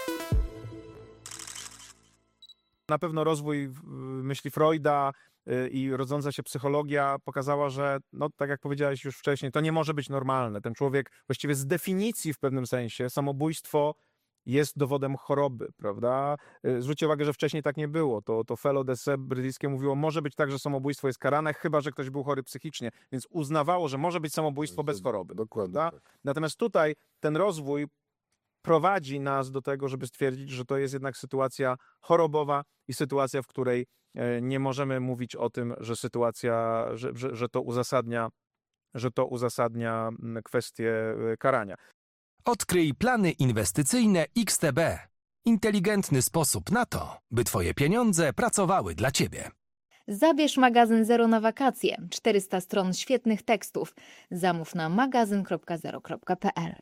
Na pewno rozwój myśli Freuda i rodząca się psychologia pokazała, że, no tak jak powiedziałeś już wcześniej, to nie może być normalne. Ten człowiek właściwie z definicji w pewnym sensie, samobójstwo jest dowodem choroby, prawda? Zwróćcie uwagę, że wcześniej tak nie było. To fellow d'essai brytyjskie mówiło, może być tak, że samobójstwo jest karane, chyba że ktoś był chory psychicznie, więc uznawało, że może być samobójstwo bez choroby. Dokładnie. Prawda? Tak. Natomiast tutaj ten rozwój prowadzi nas do tego, żeby stwierdzić, że to jest jednak sytuacja chorobowa i sytuacja, w której nie możemy mówić o tym, że sytuacja, że to uzasadnia kwestię karania. Odkryj plany inwestycyjne XTB. Inteligentny sposób na to, by Twoje pieniądze pracowały dla Ciebie. Zabierz magazyn Zero na wakacje. 400 stron świetnych tekstów. Zamów na magazyn.zero.pl.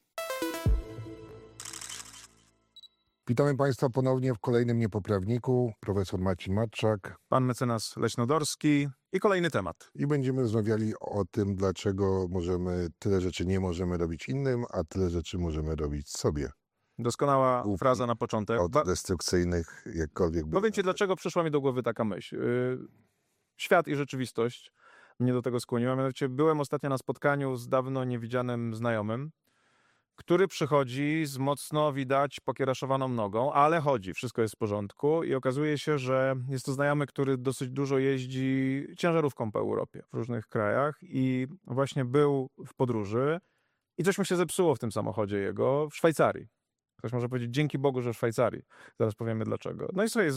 Witamy Państwa ponownie w kolejnym Niepoprawniku. Profesor Marcin Matczak. Pan mecenas Leśnodorski i kolejny temat. I będziemy rozmawiali o tym, dlaczego tyle rzeczy nie możemy robić innym, a tyle rzeczy możemy robić sobie. Doskonała fraza na początek. Od destrukcyjnych, jakkolwiek by. Powiem Ci, dlaczego przyszła mi do głowy taka myśl. Świat i rzeczywistość mnie do tego skłoniła. Mianowicie byłem ostatnio na spotkaniu z dawno niewidzianym znajomym, który przychodzi z mocno widać pokieraszowaną nogą, ale chodzi, wszystko jest w porządku i okazuje się, że jest to znajomy, który dosyć dużo jeździ ciężarówką po Europie, w różnych krajach i właśnie był w podróży i coś mu się zepsuło w tym samochodzie jego w Szwajcarii. Ktoś może powiedzieć, dzięki Bogu, że w Szwajcarii. Zaraz powiemy dlaczego. No i sobie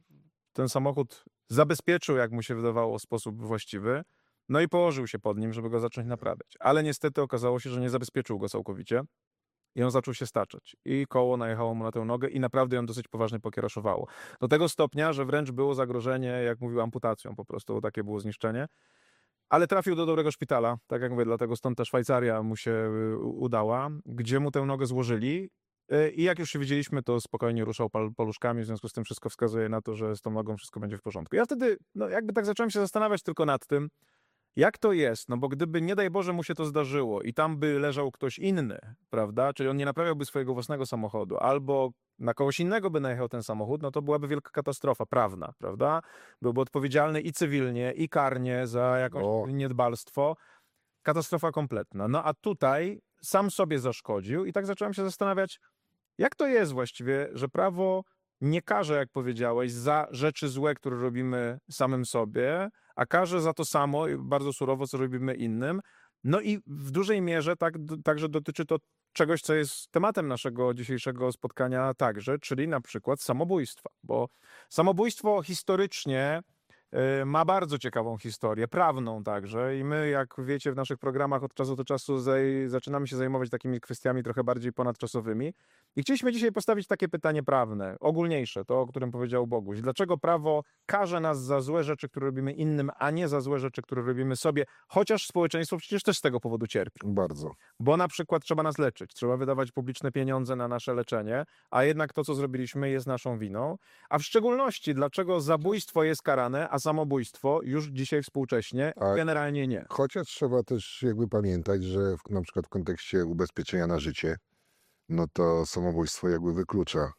ten samochód zabezpieczył, jak mu się wydawało, w sposób właściwy, no i położył się pod nim, żeby go zacząć naprawiać. Ale niestety okazało się, że nie zabezpieczył go całkowicie. I on zaczął się staczać. I koło najechało mu na tę nogę i naprawdę ją dosyć poważnie pokieraszowało. Do tego stopnia, że wręcz było zagrożenie, jak mówił, amputacją po prostu. Takie było zniszczenie. Ale trafił do dobrego szpitala. Tak jak mówię, dlatego stąd ta Szwajcaria mu się udała, gdzie mu tę nogę złożyli. I jak już się widzieliśmy, to spokojnie ruszał paluszkami, w związku z tym wszystko wskazuje na to, że z tą nogą wszystko będzie w porządku. Ja wtedy, jakby tak zacząłem się zastanawiać tylko nad tym, jak to jest? No bo gdyby, nie daj Boże, mu się to zdarzyło i tam by leżał ktoś inny, prawda? Czyli on nie naprawiałby swojego własnego samochodu, albo na kogoś innego by najechał ten samochód, no to byłaby wielka katastrofa prawna, prawda? Byłby odpowiedzialny i cywilnie, i karnie za jakieś niedbalstwo. Katastrofa kompletna. No a tutaj sam sobie zaszkodził i tak zacząłem się zastanawiać, jak to jest właściwie, że prawo nie karze, jak powiedziałeś, za rzeczy złe, które robimy samym sobie, a karze za to samo, bardzo surowo, co robimy innym. No i w dużej mierze także dotyczy to czegoś, co jest tematem naszego dzisiejszego spotkania także, czyli na przykład samobójstwa. Bo samobójstwo historycznie ma bardzo ciekawą historię, prawną także i my, jak wiecie, w naszych programach od czasu do czasu zaczynamy się zajmować takimi kwestiami trochę bardziej ponadczasowymi i chcieliśmy dzisiaj postawić takie pytanie prawne, ogólniejsze, to o którym powiedział Boguś. Dlaczego prawo karze nas za złe rzeczy, które robimy innym, a nie za złe rzeczy, które robimy sobie, chociaż społeczeństwo przecież też z tego powodu cierpi. Bardzo. Bo na przykład trzeba nas leczyć, trzeba wydawać publiczne pieniądze na nasze leczenie, a jednak to, co zrobiliśmy, jest naszą winą. A w szczególności, dlaczego zabójstwo jest karane, a samobójstwo już dzisiaj współcześnie generalnie nie. Chociaż trzeba też jakby pamiętać, że na przykład w kontekście ubezpieczenia na życie, no to samobójstwo jakby wyklucza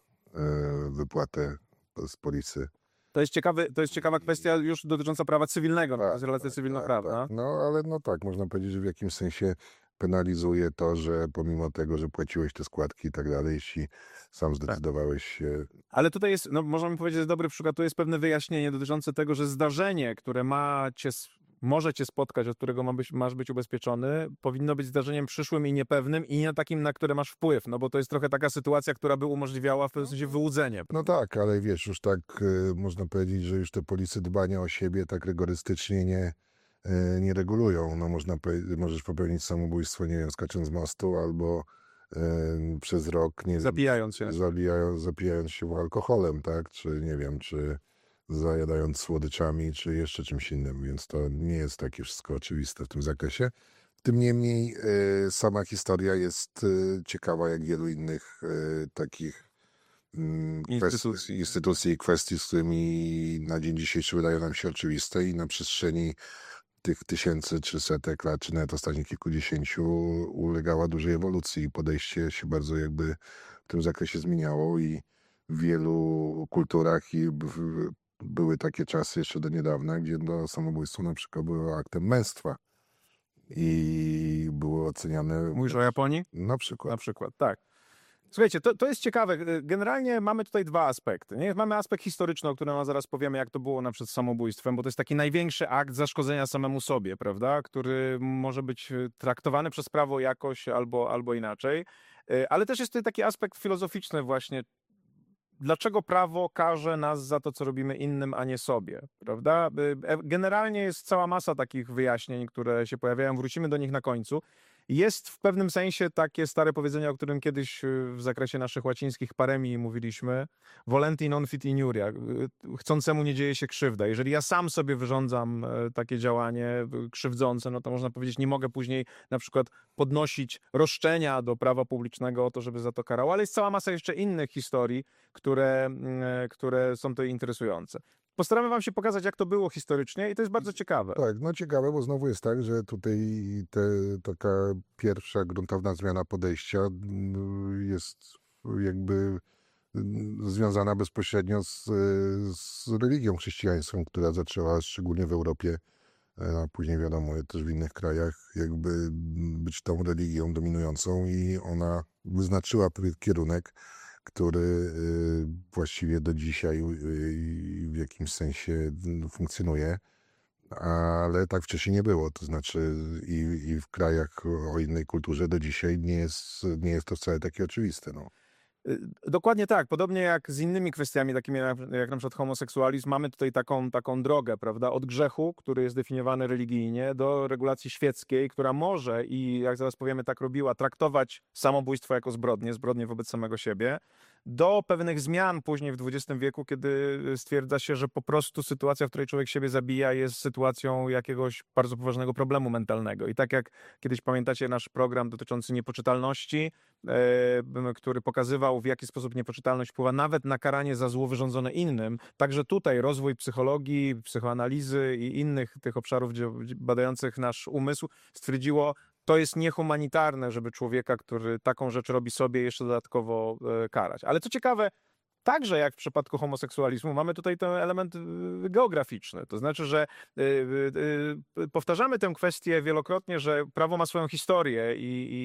wypłatę z polisy. To jest ciekawa kwestia już dotycząca prawa cywilnego, to jest relacja cywilnoprawna. Tak. No ale no tak, można powiedzieć, że w jakimś sensie penalizuje to, że pomimo tego, że płaciłeś te składki i tak dalej, jeśli sam zdecydowałeś się... Ale tutaj jest, możemy powiedzieć, że dobry przykład, tu jest pewne wyjaśnienie dotyczące tego, że zdarzenie, które może cię spotkać, od którego masz być ubezpieczony, powinno być zdarzeniem przyszłym i niepewnym i nie takim, na które masz wpływ, no bo to jest trochę taka sytuacja, która by umożliwiała w pewnym sensie wyłudzenie. No tak, ale wiesz, już tak można powiedzieć, że już te polisy dbania o siebie tak rygorystycznie nie regulują. No możesz popełnić samobójstwo, nie wiem, skacząc z mostu albo przez rok, nie zapijając się. Zapijając się alkoholem, tak? Czy nie wiem, czy zajadając słodyczami, czy jeszcze czymś innym, więc to nie jest takie wszystko oczywiste w tym zakresie. Tym niemniej sama historia jest ciekawa, jak wielu innych takich instytucji i kwestii, z którymi na dzień dzisiejszy wydają nam się oczywiste i na przestrzeni tych tysięcy, czy setek lat, czy nawet ostatnich kilkudziesięciu ulegała dużej ewolucji i podejście się bardzo jakby w tym zakresie zmieniało i w wielu kulturach i były takie czasy jeszcze do niedawna, gdzie samobójstwo na przykład było aktem męstwa i było oceniane Mówisz o Japonii? na przykład. Na przykład, tak. Słuchajcie, to jest ciekawe. Generalnie mamy tutaj dwa aspekty. Nie? Mamy aspekt historyczny, o którym zaraz powiemy, jak to było na przykład z samobójstwem, bo to jest taki największy akt zaszkodzenia samemu sobie, prawda? Który może być traktowany przez prawo jakoś albo inaczej. Ale też jest tutaj taki aspekt filozoficzny właśnie. Dlaczego prawo karze nas za to, co robimy innym, a nie sobie, prawda? Generalnie jest cała masa takich wyjaśnień, które się pojawiają, wrócimy do nich na końcu. Jest w pewnym sensie takie stare powiedzenie, o którym kiedyś w zakresie naszych łacińskich paremii mówiliśmy, volenti non fit iniuria, chcącemu nie dzieje się krzywda. Jeżeli ja sam sobie wyrządzam takie działanie krzywdzące, no to można powiedzieć, nie mogę później na przykład podnosić roszczenia do prawa publicznego o to, żeby za to karało, ale jest cała masa jeszcze innych historii, które są tutaj interesujące. Postaramy wam się pokazać, jak to było historycznie i to jest bardzo ciekawe. Tak, no ciekawe, bo znowu jest tak, że tutaj taka pierwsza gruntowna zmiana podejścia jest jakby związana bezpośrednio z religią chrześcijańską, która zaczęła szczególnie w Europie, a później wiadomo też w innych krajach, jakby być tą religią dominującą i ona wyznaczyła pewien kierunek, który właściwie do dzisiaj w jakimś sensie funkcjonuje, ale tak wcześniej nie było. To znaczy i w krajach o innej kulturze do dzisiaj nie jest to wcale takie oczywiste. No. Dokładnie tak. Podobnie jak z innymi kwestiami, takimi jak na przykład homoseksualizm, mamy tutaj taką drogę, prawda, od grzechu, który jest definiowany religijnie, do regulacji świeckiej, która może i, jak zaraz powiemy, tak robiła, traktować samobójstwo jako zbrodnię wobec samego siebie, do pewnych zmian później w XX wieku, kiedy stwierdza się, że po prostu sytuacja, w której człowiek siebie zabija, jest sytuacją jakiegoś bardzo poważnego problemu mentalnego. I tak jak kiedyś pamiętacie nasz program dotyczący niepoczytalności, który pokazywał, w jaki sposób niepoczytalność wpływa nawet na karanie za zło wyrządzone innym. Także tutaj rozwój psychologii, psychoanalizy i innych tych obszarów badających nasz umysł stwierdziło, to jest niehumanitarne, żeby człowieka, który taką rzecz robi sobie, jeszcze dodatkowo karać. Ale co ciekawe, także jak w przypadku homoseksualizmu, mamy tutaj ten element geograficzny. To znaczy, że powtarzamy tę kwestię wielokrotnie, że prawo ma swoją historię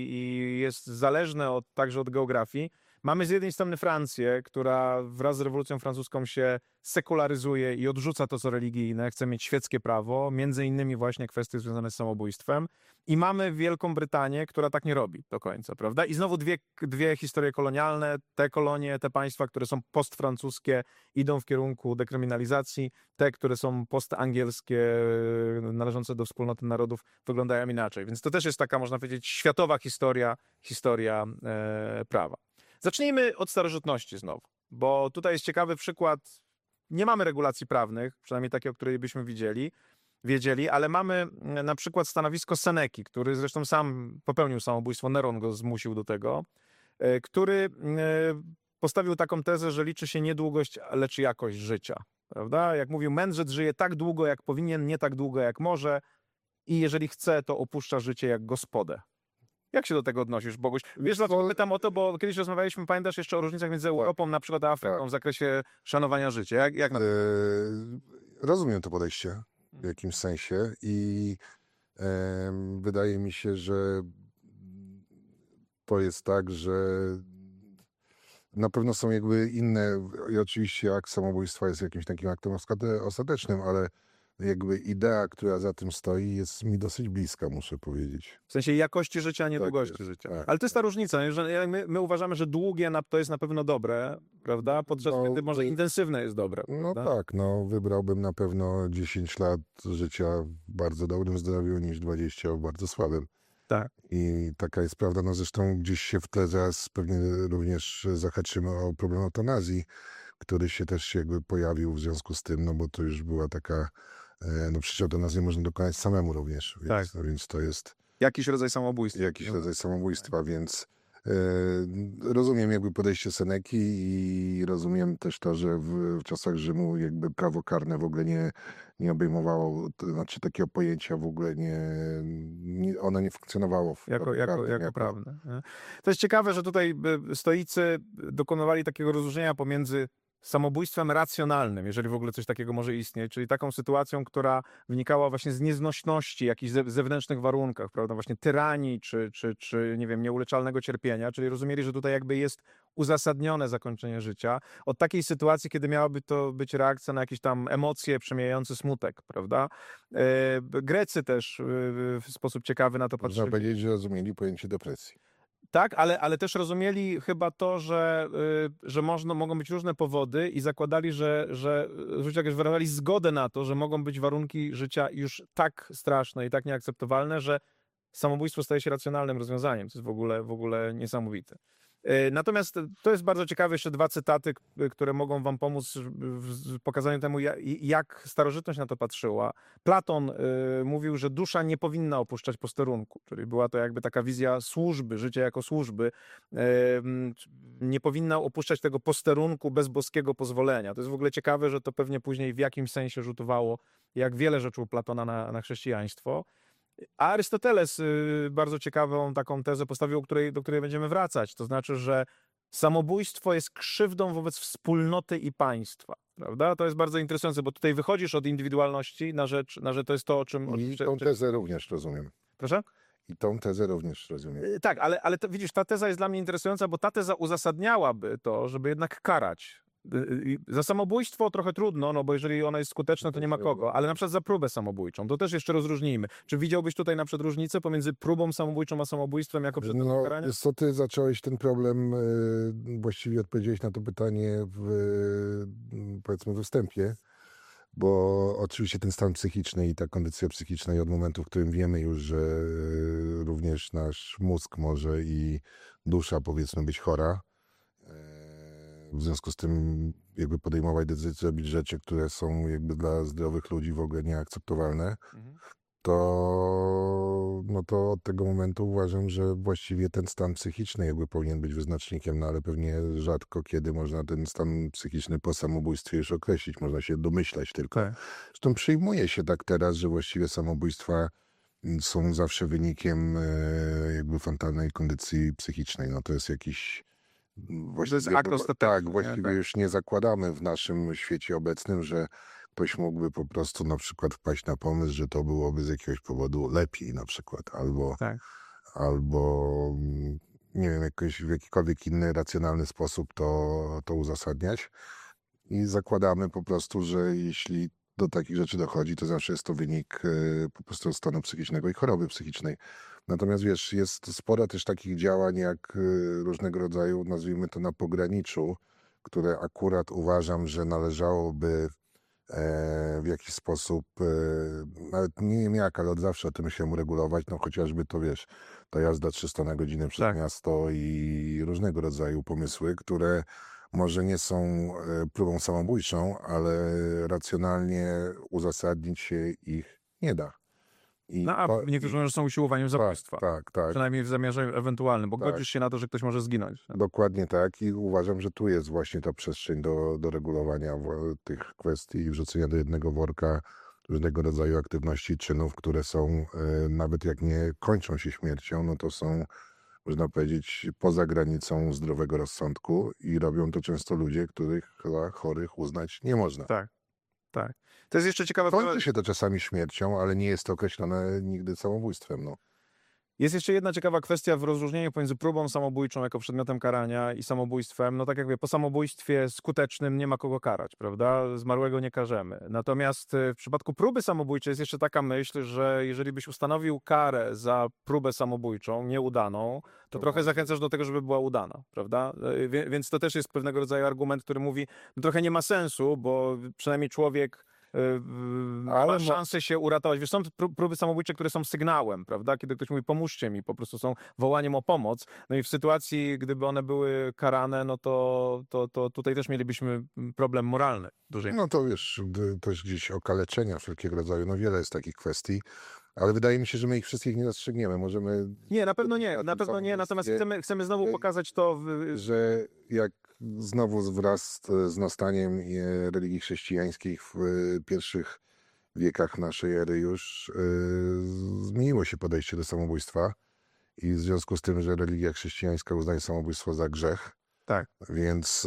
i jest zależne także od geografii. Mamy z jednej strony Francję, która wraz z rewolucją francuską się sekularyzuje i odrzuca to, co religijne, chce mieć świeckie prawo, między innymi właśnie kwestie związane z samobójstwem. I mamy Wielką Brytanię, która tak nie robi do końca, prawda? I znowu dwie historie kolonialne, te kolonie, te państwa, które są postfrancuskie, idą w kierunku dekryminalizacji, te, które są postangielskie, należące do wspólnoty narodów, wyglądają inaczej. Więc to też jest taka, można powiedzieć, światowa historia prawa. Zacznijmy od starożytności znowu, bo tutaj jest ciekawy przykład. Nie mamy regulacji prawnych, przynajmniej takie, o której byśmy wiedzieli, ale mamy na przykład stanowisko Seneki, który zresztą sam popełnił samobójstwo, Neron go zmusił do tego, który postawił taką tezę, że liczy się nie długość, lecz jakość życia. Prawda? Jak mówił, mędrzec żyje tak długo, jak powinien, nie tak długo, jak może i jeżeli chce, to opuszcza życie jak gospodę. Jak się do tego odnosisz, Boguś? Wiesz, dlaczego pytam o to, bo kiedyś rozmawialiśmy, pamiętasz jeszcze o różnicach między Europą, na przykład a Afryką w zakresie szanowania życia. Rozumiem to podejście w jakimś sensie i wydaje mi się, że to jest tak, że na pewno są jakby inne, i oczywiście akt samobójstwa jest jakimś takim aktem ostatecznym, ale jakby idea, która za tym stoi, jest mi dosyć bliska, muszę powiedzieć. W sensie jakości życia, a nie Tak długości jest, życia. tak, Ale to jest ta różnica, że my uważamy, że długie to jest na pewno dobre, prawda? Podczas gdy może intensywne jest dobre. No prawda? tak, wybrałbym na pewno 10 lat życia w bardzo dobrym zdrowiu niż 20 w bardzo słabym. Tak. I taka jest prawda. No zresztą gdzieś się w tle zaraz pewnie również zahaczymy o problem eutanazji, który się też jakby pojawił w związku z tym, no bo to już była taka, no przecież eutanazję można dokonać samemu również, więc, Tak. więc to jest Jakiś rodzaj samobójstwa. jakiś rodzaj samobójstwa, więc Rozumiem jakby podejście Seneki i rozumiem też to, że w czasach Rzymu jakby prawo karne w ogóle nie obejmowało, to znaczy takiego pojęcia w ogóle ono nie funkcjonowało w prawie karnym Jako prawne. Nie? To jest ciekawe, że tutaj stoicy dokonywali takiego rozróżnienia pomiędzy samobójstwem racjonalnym, jeżeli w ogóle coś takiego może istnieć, czyli taką sytuacją, która wynikała właśnie z nieznośności jakichś zewnętrznych warunkach, prawda, właśnie tyranii, czy nie wiem, nieuleczalnego cierpienia, czyli rozumieli, że tutaj jakby jest uzasadnione zakończenie życia, od takiej sytuacji, kiedy miałaby to być reakcja na jakieś tam emocje przemijający smutek, prawda. Grecy też w sposób ciekawy na to Można patrzyli. powiedzieć, że rozumieli pojęcie depresji. Tak, ale też rozumieli chyba to, że mogą być różne powody i zakładali, że jakoś wyrażali zgodę na to, że mogą być warunki życia już tak straszne i tak nieakceptowalne, że samobójstwo staje się racjonalnym rozwiązaniem. To jest w ogóle niesamowite. Natomiast to jest bardzo ciekawe, jeszcze 2 cytaty, które mogą wam pomóc w pokazaniu temu, jak starożytność na to patrzyła. Platon mówił, że dusza nie powinna opuszczać posterunku, czyli była to jakby taka wizja służby, życia jako służby. Nie powinna opuszczać tego posterunku bez boskiego pozwolenia. To jest w ogóle ciekawe, że to pewnie później w jakimś sensie rzutowało, jak wiele rzeczy u Platona na chrześcijaństwo. A Arystoteles bardzo ciekawą taką tezę postawił, do której będziemy wracać. To znaczy, że samobójstwo jest krzywdą wobec wspólnoty i państwa. Prawda? To jest bardzo interesujące, bo tutaj wychodzisz od indywidualności na rzecz to jest to, o czym... I tą tezę również rozumiem. Proszę? I tą tezę również rozumiem. Tak, ale widzisz, ta teza jest dla mnie interesująca, bo ta teza uzasadniałaby to, żeby jednak karać. Za samobójstwo trochę trudno, no bo jeżeli ono jest skuteczne, to nie ma kogo, ale na przykład za próbę samobójczą, to też jeszcze rozróżnijmy. Czy widziałbyś tutaj na przykład różnicę pomiędzy próbą samobójczą a samobójstwem jako przedmiotem karania? Wiesz co, ty zacząłeś ten problem, właściwie odpowiedziałeś na to pytanie powiedzmy we wstępie, bo oczywiście ten stan psychiczny i ta kondycja psychiczna i od momentu, w którym wiemy już, że również nasz mózg może i dusza powiedzmy być chora, w związku z tym jakby podejmować decyzje, robić rzeczy, które są jakby dla zdrowych ludzi w ogóle nieakceptowalne, to od tego momentu uważam, że właściwie ten stan psychiczny jakby powinien być wyznacznikiem, no ale pewnie rzadko kiedy można ten stan psychiczny po samobójstwie już określić, można się domyślać tylko. Tak. Zresztą przyjmuje się tak teraz, że właściwie samobójstwa są zawsze wynikiem jakby fatalnej kondycji psychicznej, no to jest jakiś... To jest akt ostateczny. Tak, właściwie już nie zakładamy w naszym świecie obecnym, że ktoś mógłby po prostu na przykład wpaść na pomysł, że to byłoby z jakiegoś powodu lepiej na przykład, albo nie wiem, w jakikolwiek inny racjonalny sposób to uzasadniać. I zakładamy po prostu, że jeśli do takich rzeczy dochodzi, to zawsze jest to wynik po prostu stanu psychicznego i choroby psychicznej. Natomiast wiesz, jest sporo też takich działań jak różnego rodzaju, nazwijmy to na pograniczu, które akurat uważam, że należałoby w jakiś sposób, nawet nie wiem jak, ale od zawsze o tym myślałem uregulować, no chociażby to wiesz, ta jazda 300 na godzinę przez miasto i różnego rodzaju pomysły, które może nie są próbą samobójczą, ale racjonalnie uzasadnić się ich nie da. Niektórzy mówią, że są usiłowaniem zabójstwa. Tak. Przynajmniej w zamiarze ewentualnym, bo godzisz się na to, że ktoś może zginąć. Dokładnie tak i uważam, że tu jest właśnie ta przestrzeń do regulowania tych kwestii i wrzucenia do jednego worka różnego rodzaju aktywności, czynów, które są, nawet jak nie kończą się śmiercią, no to są, można powiedzieć, poza granicą zdrowego rozsądku i robią to często ludzie, których za chorych uznać nie można. Tak. To jest jeszcze ciekawe... Kończy się to czasami śmiercią, ale nie jest to określone nigdy samobójstwem. No. Jest jeszcze jedna ciekawa kwestia w rozróżnieniu pomiędzy próbą samobójczą jako przedmiotem karania i samobójstwem. No tak jak mówię, po samobójstwie skutecznym nie ma kogo karać, prawda? Zmarłego nie karzemy. Natomiast w przypadku próby samobójczej jest jeszcze taka myśl, że jeżeli byś ustanowił karę za próbę samobójczą, nieudaną, to trochę zachęcasz do tego, żeby była udana, prawda? Więc to też jest pewnego rodzaju argument, który mówi, no trochę nie ma sensu, bo przynajmniej człowiek ma szansę się uratować. Wiesz, są próby samobójcze, które są sygnałem, prawda? Kiedy ktoś mówi, pomóżcie mi, po prostu są wołaniem o pomoc. No i w sytuacji, gdyby one były karane, no to tutaj też mielibyśmy problem moralny. No to wiesz, też gdzieś okaleczenia wszelkiego rodzaju, no wiele jest takich kwestii. Ale wydaje mi się, że my ich wszystkich nie dostrzegniemy. Możemy... Nie, na pewno nie, o tym na pewno nie, natomiast samobójstwie, chcemy znowu pokazać to, że jak znowu wraz z nastaniem religii chrześcijańskiej w pierwszych wiekach naszej ery już zmieniło się podejście do samobójstwa i w związku z tym, że religia chrześcijańska uznaje samobójstwo za grzech, tak. więc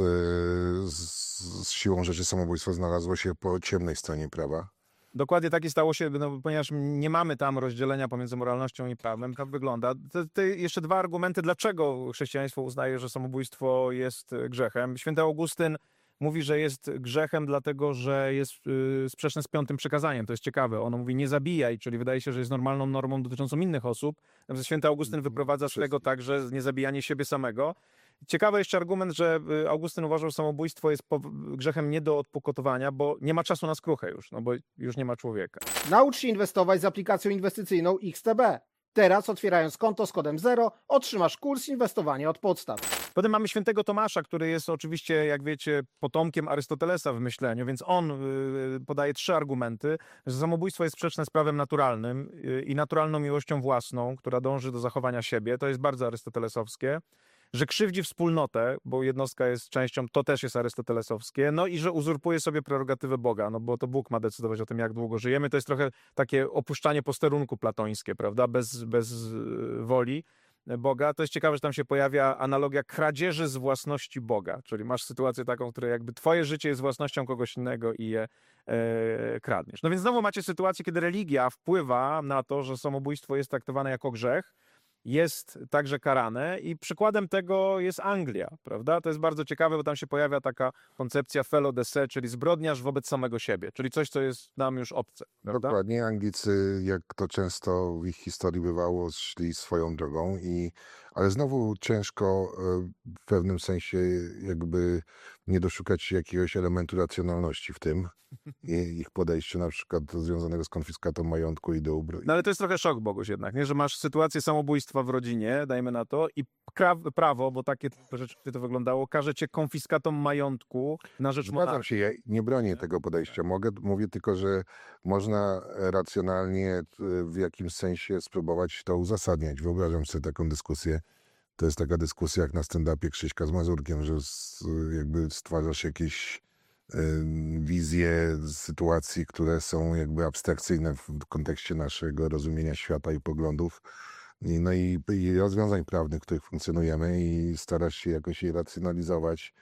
z siłą rzeczy samobójstwo znalazło się po ciemnej stronie prawa. Dokładnie tak i stało się, no, ponieważ nie mamy tam rozdzielenia pomiędzy moralnością i prawem. Tak wygląda. Jeszcze dwa argumenty, dlaczego chrześcijaństwo uznaje, że samobójstwo jest grzechem. Święty Augustyn mówi, że jest grzechem, dlatego że jest sprzeczne z 5. przykazaniem. To jest ciekawe. Ono mówi nie zabijaj, czyli wydaje się, że jest normalną normą dotyczącą innych osób. Natomiast święty Augustyn wyprowadza z tego także niezabijanie siebie samego. Ciekawy jeszcze argument, że Augustyn uważał, że samobójstwo jest grzechem nie do odpokutowania, bo nie ma czasu na skruchę już, no bo już nie ma człowieka. Naucz się inwestować z aplikacją inwestycyjną XTB. Teraz otwierając konto z kodem 0 otrzymasz kurs inwestowania od podstaw. Potem mamy świętego Tomasza, który jest oczywiście, jak wiecie, potomkiem Arystotelesa w myśleniu, więc on podaje 3 argumenty, że samobójstwo jest sprzeczne z prawem naturalnym i naturalną miłością własną, która dąży do zachowania siebie, to jest bardzo arystotelesowskie, że krzywdzi wspólnotę, bo jednostka jest częścią, to też jest arystotelesowskie, no i że uzurpuje sobie prerogatywę Boga, no bo to Bóg ma decydować o tym, jak długo żyjemy. To jest trochę takie opuszczanie posterunku platońskie, prawda, bez woli Boga. To jest ciekawe, że tam się pojawia analogia kradzieży z własności Boga, czyli masz sytuację taką, w której jakby twoje życie jest własnością kogoś innego i je kradniesz. No więc znowu macie sytuację, kiedy religia wpływa na to, że samobójstwo jest traktowane jako grzech, jest także karane i przykładem tego jest Anglia, prawda? To jest bardzo ciekawe, bo tam się pojawia taka koncepcja felo de se, czyli zbrodniarz wobec samego siebie, czyli coś, co jest nam już obce, prawda? Dokładnie. Anglicy, jak to często w ich historii bywało, szli swoją drogą, ale znowu ciężko w pewnym sensie jakby nie doszukać się jakiegoś elementu racjonalności w tym i ich podejściu, na przykład związanego z konfiskatą majątku i dóbr. No ale to jest trochę szok, Boguś, jednak, nie? Że masz sytuację samobójstwa w rodzinie, dajmy na to, i prawo, bo takie rzeczy to wyglądało, każe cię konfiskatą majątku na rzecz Zgadzam monarchii. się, ja nie bronię tego podejścia. Mówię tylko, że można racjonalnie w jakimś sensie spróbować to uzasadniać. Wyobrażam sobie taką dyskusję. To jest taka dyskusja jak na stand-upie Krzyśka z Mazurkiem, że jakby stwarzasz jakieś wizje sytuacji, które są jakby abstrakcyjne w kontekście naszego rozumienia świata i poglądów. No i rozwiązań prawnych, w których funkcjonujemy i starasz się jakoś je racjonalizować.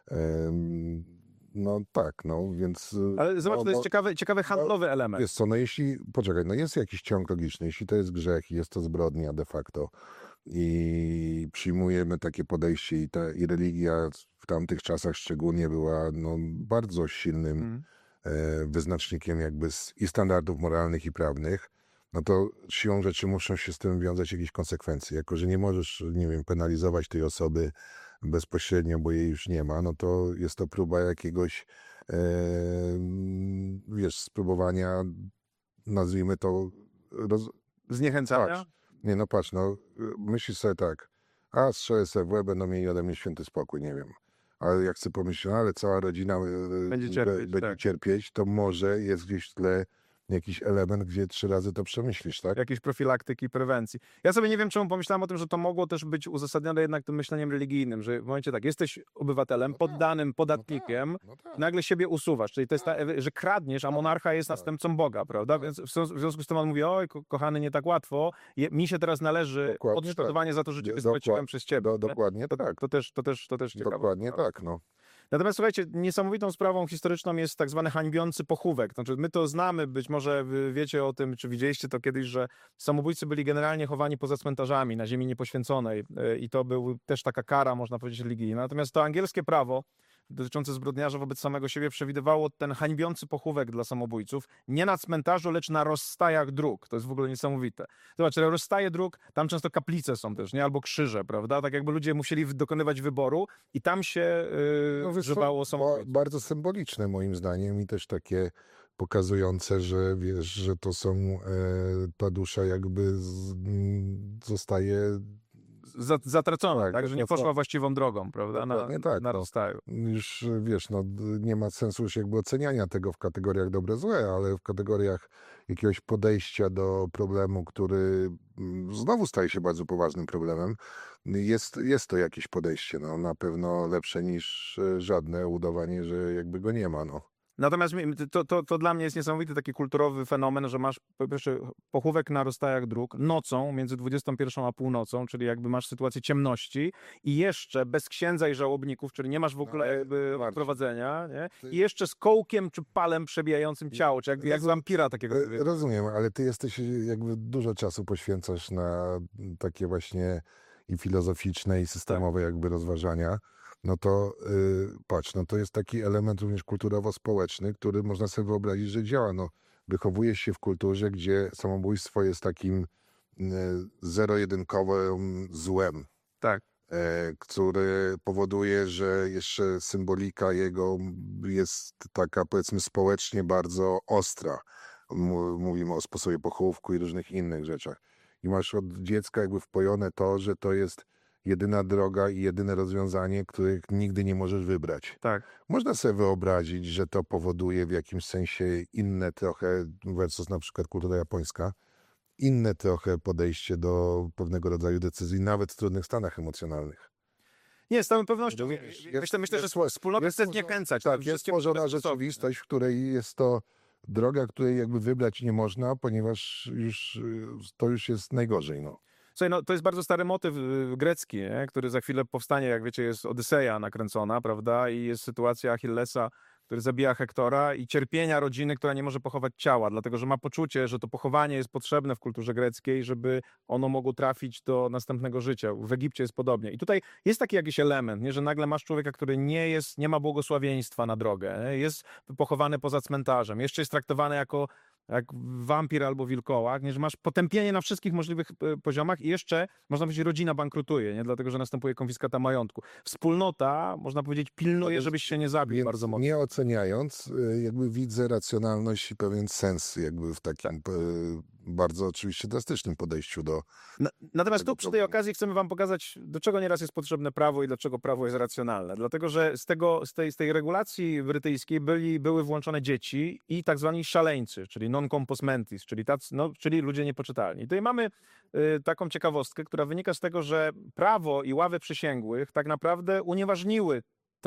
No tak, no więc... Ale zobacz, to jest ciekawy handlowy element. Wiesz co, no poczekaj, no jest jakiś ciąg logiczny, jeśli to jest grzech i jest to zbrodnia de facto i przyjmujemy takie podejście i religia w tamtych czasach szczególnie była no, bardzo silnym wyznacznikiem jakby i standardów moralnych i prawnych, no to siłą rzeczy muszą się z tym wiązać jakieś konsekwencje. Jako że nie możesz, nie wiem, penalizować tej osoby bezpośrednio, bo jej już nie ma, no to jest to próba jakiegoś spróbowania, nazwijmy to Zniechęcania? Patrz, myślisz sobie tak, strzelę sobie w łeb, będą mieli ode mnie święty spokój, nie wiem. Ale jak sobie pomyśleć, ale cała rodzina Będzie cierpieć, to może jest gdzieś w tle jakiś element, gdzie 3 razy to przemyślisz, tak? Jakiejś profilaktyki, prewencji. Ja sobie nie wiem, czemu pomyślałem o tym, że to mogło też być uzasadnione jednak tym myśleniem religijnym, że w momencie tak, jesteś obywatelem, poddanym, podatnikiem, nagle siebie usuwasz, czyli to jest że kradniesz, a monarcha jest następcą Boga, prawda? Więc w związku z tym on mówi, oj, kochany, nie tak łatwo, mi się teraz należy odszkodowanie za to, że ciebie straciłem przez ciebie. Dokładnie tak. To też ciekawe. Dokładnie tak, no. Natomiast słuchajcie, niesamowitą sprawą historyczną jest tak zwany hańbiący pochówek. Znaczy, my to znamy, być może wy wiecie o tym, czy widzieliście to kiedyś, że samobójcy byli generalnie chowani poza cmentarzami na ziemi niepoświęconej i to był też taka kara, można powiedzieć, religijna. Natomiast to angielskie prawo dotyczące zbrodniarza wobec samego siebie przewidywało ten hańbiący pochówek dla samobójców nie na cmentarzu, lecz na rozstajach dróg. To jest w ogóle niesamowite. Zobacz, rozstaje dróg, tam często kaplice są też, nie? Albo krzyże, prawda? Tak jakby ludzie musieli dokonywać wyboru i tam się używało samobójców. Bardzo symboliczne moim zdaniem i też takie pokazujące, że wiesz, że to są, ta dusza jakby zostaje zatracona, Tak, tak, że nie poszła właściwą drogą, prawda, Dokładnie tak, na no. rozstaju. Już wiesz, no nie ma sensu już jakby oceniania tego w kategoriach dobre, złe, ale w kategoriach jakiegoś podejścia do problemu, który znowu staje się bardzo poważnym problemem, jest to jakieś podejście, no na pewno lepsze niż żadne udawanie, że jakby go nie ma, no. Natomiast to dla mnie jest niesamowity taki kulturowy fenomen, że masz po pierwsze pochówek na rozstajach dróg nocą, między 21 a północą, czyli jakby masz sytuację ciemności i jeszcze bez księdza i żałobników, czyli nie masz w ogóle jakby prowadzenia, nie? I jeszcze z kołkiem czy palem przebijającym ciało, czy jak wampira takiego. Rozumiem, ale ty jesteś jakby dużo czasu poświęcasz na takie właśnie i filozoficzne, i systemowe jakby rozważania. No to patrz, no to jest taki element również kulturowo-społeczny, który można sobie wyobrazić, że działa. No, wychowujesz się w kulturze, gdzie samobójstwo jest takim zero-jedynkowym złem, Tak. który powoduje, że jeszcze symbolika jego jest taka, powiedzmy, społecznie bardzo ostra. Mówimy o sposobie pochówku i różnych innych rzeczach. I masz od dziecka jakby wpojone to, że to jest jedyna droga i jedyne rozwiązanie, których nigdy nie możesz wybrać. Tak. Można sobie wyobrazić, że to powoduje w jakimś sensie inne trochę, versus na przykład kultura japońska, inne trochę podejście do pewnego rodzaju decyzji, nawet w trudnych stanach emocjonalnych. Nie, z całą pewnością. Myślę, że wspólnota chce zniechęcać. Tak, jest stworzona rzeczywistość, w której jest to droga, której jakby wybrać nie można, ponieważ to już jest najgorzej. No. Słuchaj, no, to jest bardzo stary motyw grecki, nie? Który za chwilę powstanie, jak wiecie, jest Odyseja nakręcona, prawda? I jest sytuacja Achillesa, który zabija Hektora i cierpienia rodziny, która nie może pochować ciała, dlatego że ma poczucie, że to pochowanie jest potrzebne w kulturze greckiej, żeby ono mogło trafić do następnego życia. W Egipcie jest podobnie. I tutaj jest taki jakiś element, nie? Że nagle masz człowieka, który nie ma błogosławieństwa na drogę, nie? Jest pochowany poza cmentarzem, jeszcze jest traktowany jak wampir albo wilkołak, nie? Że masz potępienie na wszystkich możliwych poziomach i jeszcze, można powiedzieć, rodzina bankrutuje, nie? Dlatego że następuje konfiskata majątku. Wspólnota, można powiedzieć, pilnuje, żebyś się nie zabił Więc bardzo mocno. nie oceniając, jakby widzę racjonalność i pewien sens jakby w takim bardzo oczywiście drastycznym podejściu do... Natomiast tego tu przy tej problemu. okazji chcemy wam pokazać, do czego nieraz jest potrzebne prawo i dlaczego prawo jest racjonalne. Dlatego, że z tej regulacji brytyjskiej były włączone dzieci i tak zwani szaleńcy, czyli non compos mentis, czyli ludzie niepoczytalni. I tutaj mamy taką ciekawostkę, która wynika z tego, że prawo i ławy przysięgłych tak naprawdę unieważniły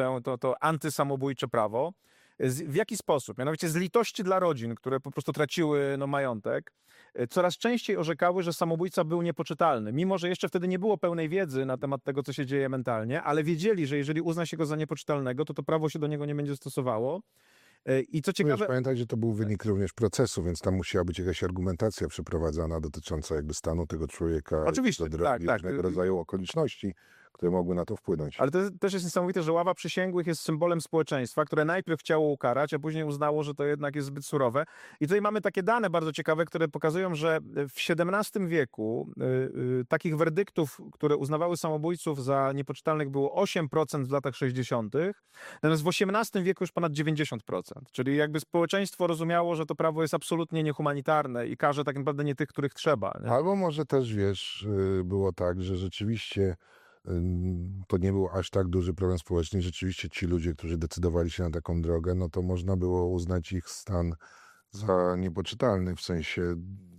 to antysamobójcze prawo. W jaki sposób? Mianowicie z litości dla rodzin, które po prostu traciły majątek, coraz częściej orzekały, że samobójca był niepoczytalny. Mimo że jeszcze wtedy nie było pełnej wiedzy na temat tego, co się dzieje mentalnie, ale wiedzieli, że jeżeli uzna się go za niepoczytalnego, to prawo się do niego nie będzie stosowało. I co ciekawe... Pamiętaj, że to był wynik również procesu, więc tam musiała być jakaś argumentacja przeprowadzana dotycząca jakby stanu tego człowieka. Oczywiście, różnego rodzaju okoliczności, które mogły na to wpłynąć. Ale to też jest niesamowite, że ława przysięgłych jest symbolem społeczeństwa, które najpierw chciało ukarać, a później uznało, że to jednak jest zbyt surowe. I tutaj mamy takie dane bardzo ciekawe, które pokazują, że w XVII wieku takich werdyktów, które uznawały samobójców za niepoczytalnych, było 8% w latach 60., natomiast w XVIII wieku już ponad 90%. Czyli jakby społeczeństwo rozumiało, że to prawo jest absolutnie niehumanitarne i karze tak naprawdę nie tych, których trzeba. Nie? Albo może też, wiesz, było tak, że rzeczywiście to nie był aż tak duży problem społeczny. Rzeczywiście ci ludzie, którzy decydowali się na taką drogę, no to można było uznać ich stan za niepoczytalny, w sensie,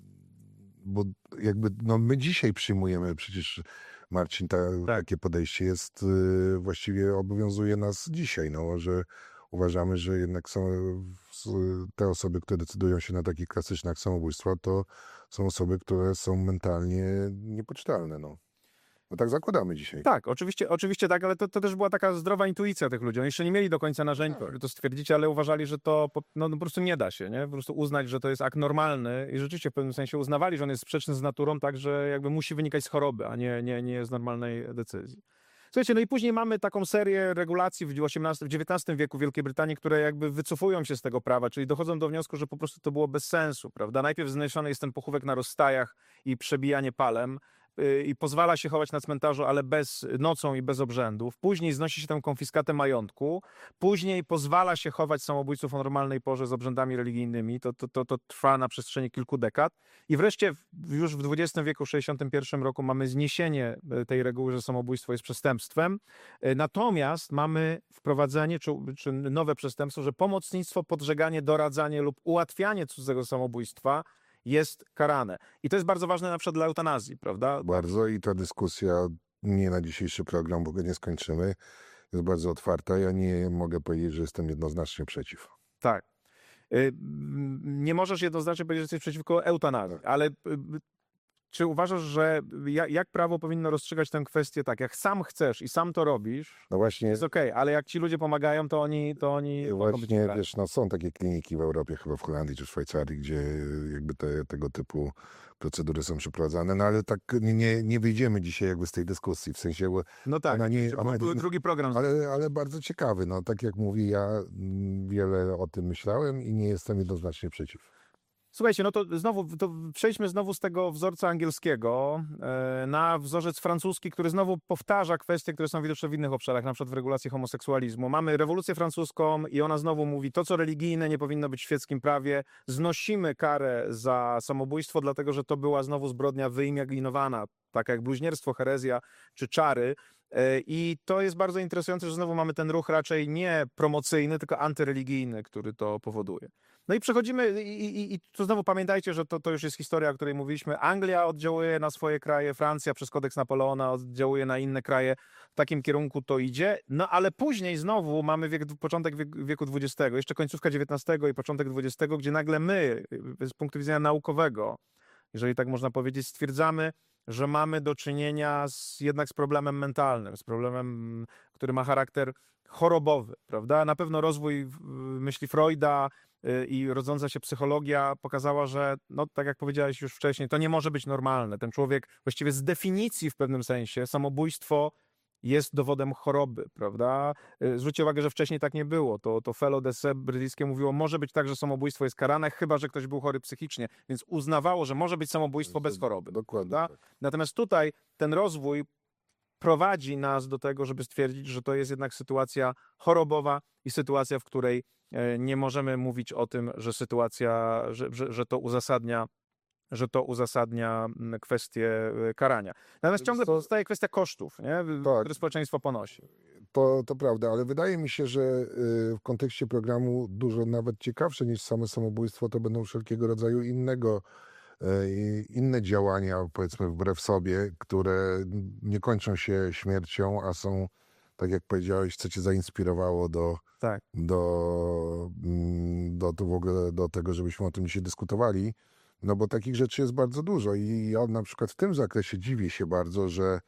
bo jakby my dzisiaj przyjmujemy przecież, Marcin, takie podejście jest, właściwie obowiązuje nas dzisiaj, że uważamy, że jednak są te osoby, które decydują się na takie klasyczne jak samobójstwo, to są osoby, które są mentalnie niepoczytalne, No tak zakładamy dzisiaj. Tak, oczywiście tak, ale to też była taka zdrowa intuicja tych ludzi. Oni jeszcze nie mieli do końca narzędzi, żeby to stwierdzić, ale uważali, że to po prostu nie da się, nie? Po prostu uznać, że to jest akt normalny i rzeczywiście w pewnym sensie uznawali, że on jest sprzeczny z naturą, tak, że jakby musi wynikać z choroby, a nie z normalnej decyzji. Słuchajcie, no i później mamy taką serię regulacji w XIX wieku w Wielkiej Brytanii, które jakby wycofują się z tego prawa, czyli dochodzą do wniosku, że po prostu to było bez sensu, prawda? Najpierw zniesiony jest ten pochówek na rozstajach i przebijanie palem. i pozwala się chować na cmentarzu, ale nocą i bez obrzędów. Później znosi się tę konfiskatę majątku. Później pozwala się chować samobójców o normalnej porze z obrzędami religijnymi. To trwa na przestrzeni kilku dekad. I wreszcie już w XX wieku, w 1961 roku mamy zniesienie tej reguły, że samobójstwo jest przestępstwem. Natomiast mamy wprowadzenie, czy nowe przestępstwo, że pomocnictwo, podżeganie, doradzanie lub ułatwianie cudzego samobójstwa jest karane. I to jest bardzo ważne na przykład dla eutanazji, prawda? Bardzo i ta dyskusja nie na dzisiejszy program, bo go nie skończymy, jest bardzo otwarta. Ja nie mogę powiedzieć, że jestem jednoznacznie przeciw. Tak. Nie możesz jednoznacznie powiedzieć, że jesteś przeciwko eutanazji, ale czy uważasz, że jak prawo powinno rozstrzygać tę kwestię tak, jak sam chcesz i sam to robisz, No właśnie, jest okej, ale jak ci ludzie pomagają, to oni mogą być właśnie karani. wiesz, no są takie kliniki w Europie, chyba w Holandii czy w Szwajcarii, gdzie jakby tego typu procedury są przeprowadzane, no ale tak nie wyjdziemy dzisiaj jakby z tej dyskusji, w sensie, bo No tak, ona nie, to ona, był drugi program. ale bardzo ciekawy, no tak jak mówi, ja wiele o tym myślałem i nie jestem jednoznacznie przeciw. Słuchajcie, no to przejdźmy znowu z tego wzorca angielskiego na wzorzec francuski, który znowu powtarza kwestie, które są widoczne w innych obszarach, na przykład w regulacji homoseksualizmu. Mamy rewolucję francuską i ona znowu mówi, to co religijne nie powinno być w świeckim prawie. Znosimy karę za samobójstwo, dlatego że to była znowu zbrodnia wyimaginowana, taka jak bluźnierstwo, herezja czy czary. I to jest bardzo interesujące, że znowu mamy ten ruch raczej nie promocyjny, tylko antyreligijny, który to powoduje. No i przechodzimy i tu znowu pamiętajcie, że to już jest historia, o której mówiliśmy. Anglia oddziałuje na swoje kraje, Francja przez kodeks Napoleona oddziałuje na inne kraje. W takim kierunku to idzie. No ale później znowu mamy początek wieku XX, jeszcze końcówka XIX i początek XX, gdzie nagle my, z punktu widzenia naukowego, jeżeli tak można powiedzieć, stwierdzamy, że mamy do czynienia jednak z problemem mentalnym, z problemem, który ma charakter chorobowy, prawda? Na pewno rozwój myśli Freuda i rodząca się psychologia pokazała, że, no tak jak powiedziałeś już wcześniej, to nie może być normalne. Ten człowiek właściwie z definicji w pewnym sensie, samobójstwo jest dowodem choroby, prawda? Zwróćcie uwagę, że wcześniej tak nie było. To fellow d'essai brytyjskie mówiło, może być tak, że samobójstwo jest karane, chyba że ktoś był chory psychicznie, więc uznawało, że może być samobójstwo bez choroby. Dokładnie. Prawda? Tak. Natomiast tutaj ten rozwój prowadzi nas do tego, żeby stwierdzić, że to jest jednak sytuacja chorobowa i sytuacja, w której nie możemy mówić o tym, że sytuacja, że to uzasadnia kwestię karania. Natomiast ciągle pozostaje kwestia kosztów, nie? Tak. Które społeczeństwo ponosi. To prawda, ale wydaje mi się, że w kontekście programu dużo nawet ciekawsze niż same samobójstwo to będą wszelkiego rodzaju inne działania, powiedzmy wbrew sobie, które nie kończą się śmiercią, a są, tak jak powiedziałeś, co cię zainspirowało Tak. w ogóle do tego, żebyśmy o tym dzisiaj dyskutowali. No bo takich rzeczy jest bardzo dużo i ja na przykład w tym zakresie dziwię się bardzo, że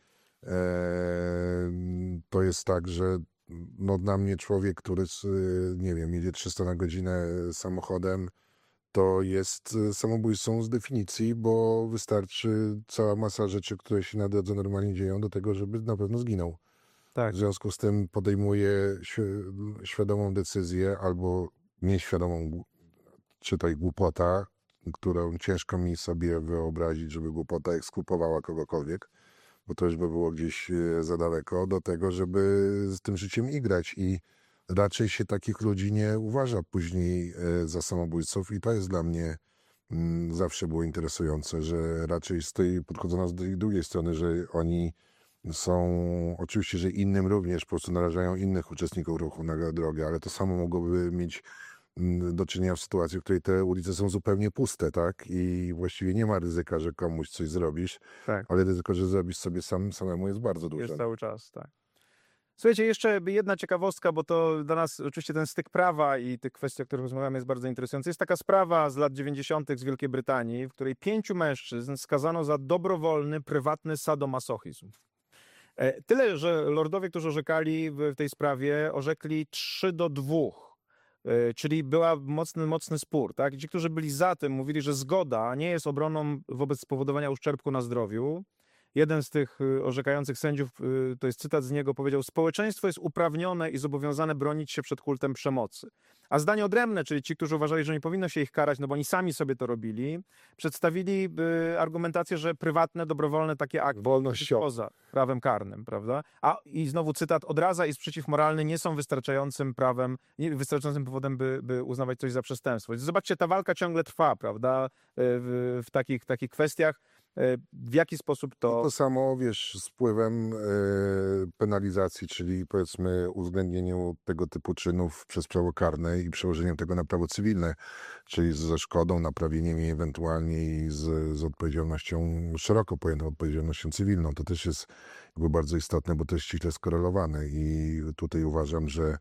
to jest tak, że no dla mnie człowiek, który nie wiem, jedzie 300 na godzinę samochodem, to jest samobójcą z definicji, bo wystarczy cała masa rzeczy, które się na drodze normalnie dzieją do tego, żeby na pewno zginął. Tak. W związku z tym podejmuje świadomą decyzję albo nieświadomą, czytaj głupota, którą ciężko mi sobie wyobrazić, żeby głupota ekskulpowała kogokolwiek, bo to już by było gdzieś za daleko do tego, żeby z tym życiem igrać i raczej się takich ludzi nie uważa później za samobójców i to jest dla mnie zawsze było interesujące, że raczej podchodzono z tej drugiej strony, że oni są, oczywiście, że innym również po prostu narażają innych uczestników ruchu na drogę, ale to samo mogłoby mieć do czynienia w sytuacji, w której te ulice są zupełnie puste, tak? I właściwie nie ma ryzyka, że komuś coś zrobisz, Tak. ale ryzyko, że zrobisz sobie samemu jest bardzo duże. Jest cały czas, tak. Słuchajcie, jeszcze jedna ciekawostka, bo to dla nas oczywiście ten styk prawa i tych kwestii, o których rozmawiamy, jest bardzo interesujący. Jest taka sprawa z lat 90. z Wielkiej Brytanii, w której 5 mężczyzn skazano za dobrowolny, prywatny sadomasochizm. Tyle, że lordowie, którzy orzekali w tej sprawie, orzekli 3-2. Czyli była mocny spór. Tak? Ci, którzy byli za tym, mówili, że zgoda nie jest obroną wobec spowodowania uszczerbku na zdrowiu, jeden z tych orzekających sędziów, to jest cytat z niego, powiedział: społeczeństwo jest uprawnione i zobowiązane bronić się przed kultem przemocy. A zdanie odrębne, czyli ci, którzy uważali, że nie powinno się ich karać, no bo oni sami sobie to robili, przedstawili argumentację, że prywatne, dobrowolne takie akty Wolnościowe. poza prawem karnym, prawda? I znowu cytat: odradza i sprzeciw moralny nie są wystarczającym wystarczającym powodem, by uznawać coś za przestępstwo. Zobaczcie, ta walka ciągle trwa, prawda? W takich kwestiach. W jaki sposób to... To samo, wiesz, z wpływem penalizacji, czyli powiedzmy uwzględnieniu tego typu czynów przez prawo karne i przełożeniem tego na prawo cywilne, czyli ze szkodą, naprawieniem jej ewentualnie i z odpowiedzialnością, szeroko pojętą odpowiedzialnością cywilną. To też jest jakby bardzo istotne, bo to jest ściśle skorelowane i tutaj uważam, że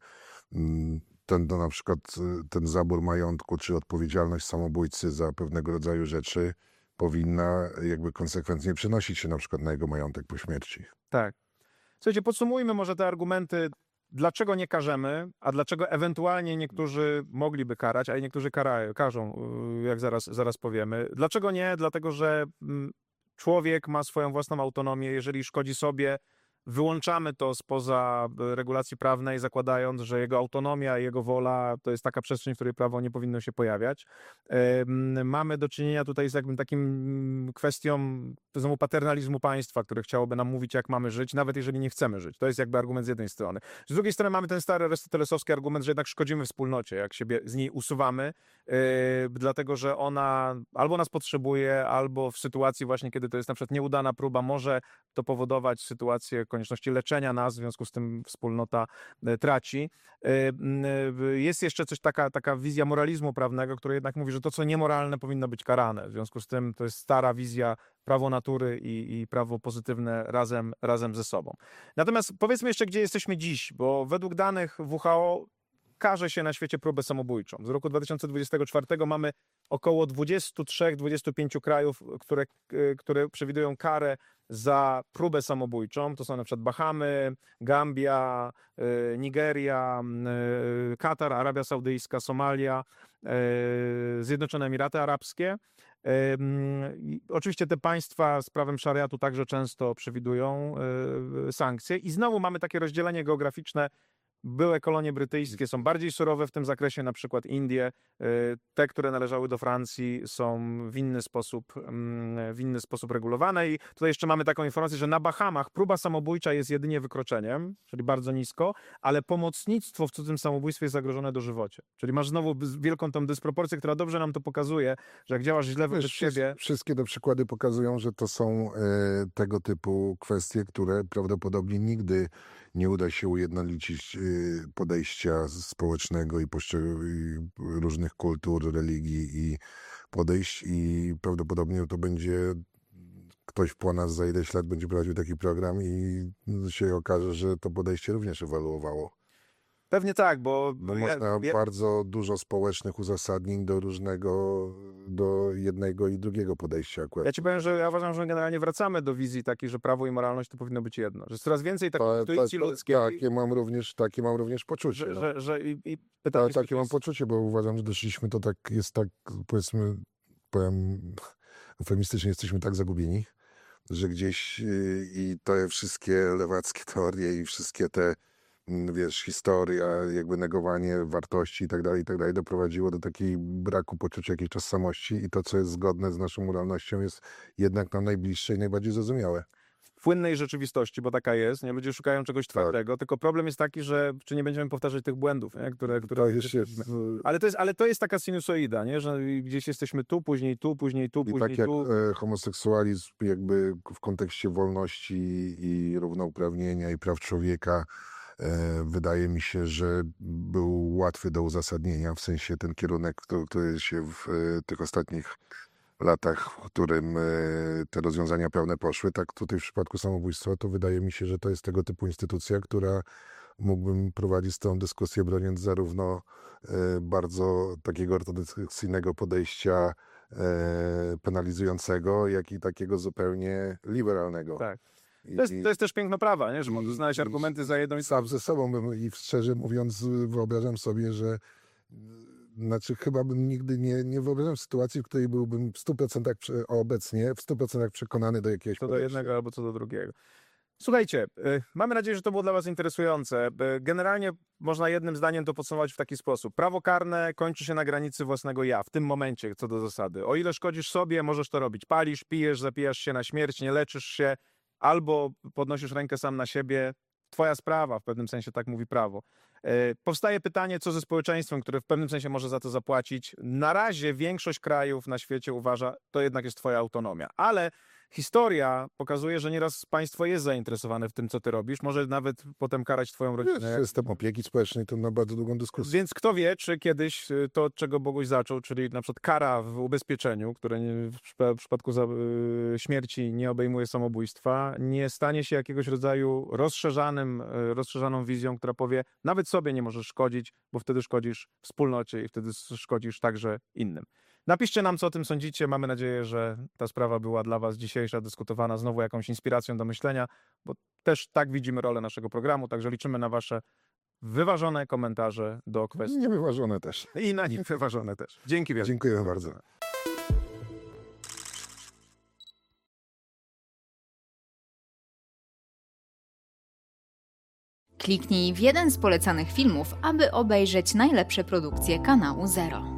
na przykład ten zabór majątku, czy odpowiedzialność samobójcy za pewnego rodzaju rzeczy powinna jakby konsekwentnie przenosić się na przykład na jego majątek po śmierci. Tak. Słuchajcie, podsumujmy może te argumenty, dlaczego nie karzemy, a dlaczego ewentualnie niektórzy mogliby karać, a niektórzy karzą, jak zaraz powiemy. Dlaczego nie? Dlatego, że człowiek ma swoją własną autonomię. Jeżeli szkodzi sobie, wyłączamy to spoza regulacji prawnej, zakładając, że jego autonomia, jego wola to jest taka przestrzeń, w której prawo nie powinno się pojawiać. Mamy do czynienia tutaj z jakby takim kwestią znowu paternalizmu państwa, które chciałoby nam mówić, jak mamy żyć, nawet jeżeli nie chcemy żyć. To jest jakby argument z jednej strony. Z drugiej strony mamy ten stary arystotelesowski argument, że jednak szkodzimy wspólnocie, jak siebie z niej usuwamy, dlatego, że ona albo nas potrzebuje, albo w sytuacji właśnie, kiedy to jest na przykład nieudana próba, może to powodować sytuację konieczności leczenia nas, w związku z tym wspólnota traci. Jest jeszcze coś, taka wizja moralizmu prawnego, która jednak mówi, że to, co niemoralne, powinno być karane. W związku z tym to jest stara wizja prawo natury i prawo pozytywne razem ze sobą. Natomiast powiedzmy jeszcze, gdzie jesteśmy dziś, bo według danych WHO karze się na świecie próbę samobójczą. Z roku 2024 mamy około 23-25 krajów, które przewidują karę za próbę samobójczą. To są na przykład Bahamy, Gambia, Nigeria, Katar, Arabia Saudyjska, Somalia, Zjednoczone Emiraty Arabskie. Oczywiście te państwa z prawem szariatu także często przewidują sankcje. I znowu mamy takie rozdzielenie geograficzne. Były kolonie brytyjskie są bardziej surowe w tym zakresie, na przykład Indie. Te, które należały do Francji, są w inny sposób regulowane. I tutaj jeszcze mamy taką informację, że na Bahamach próba samobójcza jest jedynie wykroczeniem, czyli bardzo nisko, ale pomocnictwo w cudzym samobójstwie jest zagrożone dożywocie. Czyli masz znowu wielką tą dysproporcję, która dobrze nam to pokazuje, że jak działasz źle wobec siebie... Wszystkie te przykłady pokazują, że to są tego typu kwestie, które prawdopodobnie nigdy nie uda się ujednolicić podejścia społecznego i różnych kultur, religii i podejść i prawdopodobnie to będzie ktoś po nas za ileś lat będzie prowadził taki program i się okaże, że to podejście również ewaluowało. Pewnie tak, bo... można bardzo dużo społecznych uzasadnień do jednego i drugiego podejścia akurat. Ja ci powiem, że ja uważam, że generalnie wracamy do wizji takiej, że prawo i moralność to powinno być jedno. Że jest coraz więcej takich intuicji ludzkiej. Takie mam również poczucie. Takie mam poczucie, bo uważam, że doszliśmy jest tak, powiem eufemistycznie, jesteśmy tak zagubieni, że gdzieś i te wszystkie lewackie teorie i wszystkie te historia, jakby negowanie wartości i tak dalej, doprowadziło do takiej braku poczucia jakiejś tożsamości i to, co jest zgodne z naszą moralnością, jest jednak nam najbliższe i najbardziej zrozumiałe. W płynnej rzeczywistości, bo taka jest, nie? Ludzie szukają czegoś twardego, tylko problem jest taki, że czy nie będziemy powtarzać tych błędów, nie? Które ale to jest taka sinusoida, nie? Że gdzieś jesteśmy tu, później tu, później tu, później tak jak tu. Homoseksualizm jakby w kontekście wolności i równouprawnienia i praw człowieka wydaje mi się, że był łatwy do uzasadnienia, w sensie ten kierunek, który się w tych ostatnich latach, w którym te rozwiązania prawne poszły, tak tutaj w przypadku samobójstwa, to wydaje mi się, że to jest tego typu instytucja, która mógłbym prowadzić tę dyskusję, broniąc zarówno bardzo takiego ortodoksyjnego podejścia penalizującego, jak i takiego zupełnie liberalnego. Tak. To jest też piękno prawa, nie? Że można znaleźć argumenty za jedną i sam ze sobą i szczerze mówiąc wyobrażam sobie, że Znaczy chyba bym nigdy nie wyobrażał sytuacji, w której byłbym w 100% obecnie w 100% przekonany do jakiegoś Co do podejścia. jednego albo co do drugiego. Słuchajcie, mamy nadzieję, że to było dla was interesujące. Generalnie można jednym zdaniem to podsumować w taki sposób. Prawo karne kończy się na granicy własnego ja, w tym momencie co do zasady. O ile szkodzisz sobie, możesz to robić. Palisz, pijesz, zapijasz się na śmierć, nie leczysz się, albo podnosisz rękę sam na siebie. Twoja sprawa, w pewnym sensie tak mówi prawo. Powstaje pytanie, co ze społeczeństwem, które w pewnym sensie może za to zapłacić. Na razie większość krajów na świecie uważa, to jednak jest twoja autonomia. Ale historia pokazuje, że nieraz państwo jest zainteresowane w tym, co ty robisz. Może nawet potem karać twoją rodzinę. System opieki społecznej to na bardzo długą dyskusję. Więc kto wie, czy kiedyś to, od czego Boguś zaczął, czyli na przykład kara w ubezpieczeniu, które w przypadku śmierci nie obejmuje samobójstwa, nie stanie się jakiegoś rodzaju rozszerzaną wizją, która powie, nawet sobie nie możesz szkodzić, bo wtedy szkodzisz wspólnocie i wtedy szkodzisz także innym. Napiszcie nam, co o tym sądzicie. Mamy nadzieję, że ta sprawa była dla was dzisiejsza dyskutowana znowu jakąś inspiracją do myślenia, bo też tak widzimy rolę naszego programu, także liczymy na wasze wyważone komentarze do kwestii. Niewyważone też. I na nich wyważone też. Dzięki wielkie. Dziękuję bardzo. Kliknij w jeden z polecanych filmów, aby obejrzeć najlepsze produkcje kanału Zero.